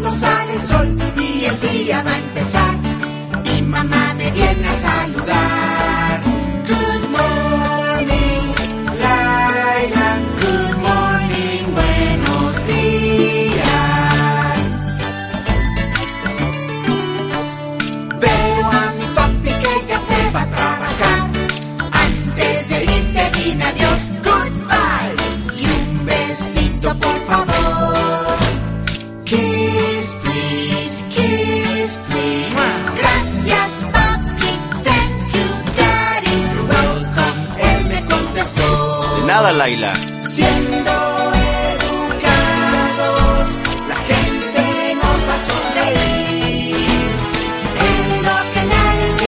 no sale el sol y el día va a empezar. Mi mamá me viene a saludar. Good morning, Laila. Good morning, buenos días. Veo a mi papi que ya se va a trabajar. Antes de irte dime adiós, goodbye. Y un besito por favor. Kiss, please, kiss, please. Gracias, papi, thank you, daddy. You're welcome, él me contestó. De nada, Laila. Siendo